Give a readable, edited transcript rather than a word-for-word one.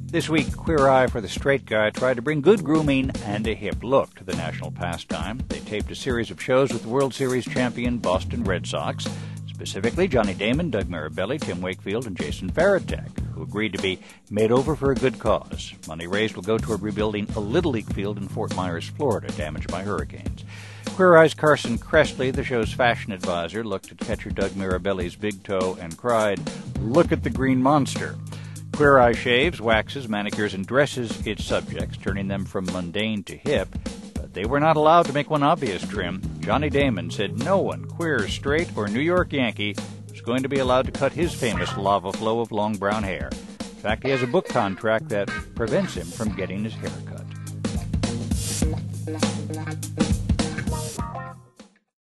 This week, Queer Eye for the Straight Guy tried to bring good grooming and a hip look to the national pastime. They taped a series of shows with the World Series champion Boston Red Sox, specifically Johnny Damon, Doug Mirabelli, Tim Wakefield, and Jason Varitek, who agreed to be made over for a good cause. Money raised will go toward rebuilding a Little League field in Fort Myers, Florida, damaged by hurricanes. Queer Eye's Carson Kressley, the show's fashion advisor, looked at catcher Doug Mirabelli's big toe and cried, "Look at the green monster." Queer Eye shaves, waxes, manicures, and dresses its subjects, turning them from mundane to hip, but they were not allowed to make one obvious trim. Johnny Damon said no one, queer, straight, or New York Yankee, was going to be allowed to cut his famous lava flow of long brown hair. In fact, he has a book contract that prevents him from getting his hair cut.